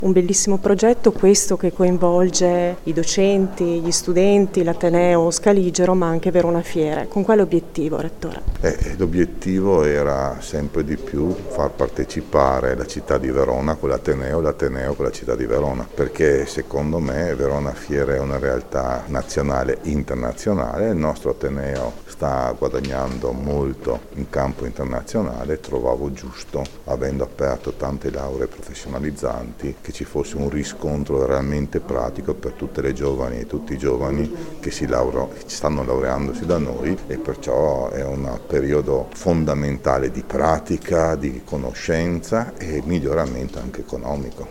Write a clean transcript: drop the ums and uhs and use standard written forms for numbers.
Un bellissimo progetto questo che coinvolge i docenti, gli studenti, l'Ateneo Scaligero, ma anche Verona Fiere. Con quale obiettivo, Rettore? L'obiettivo era sempre di più far partecipare la città di Verona con l'Ateneo e l'Ateneo con la città di Verona, perché secondo me Verona Fiere è una realtà nazionale e internazionale, il nostro Ateneo sta guadagnando molto in campo internazionale, trovavo giusto, avendo aperto tante lauree professionalizzanti, che ci fosse un riscontro realmente pratico per tutte le giovani e tutti i giovani che stanno laureandosi da noi, e perciò è un periodo fondamentale di pratica, di conoscenza e miglioramento anche economico.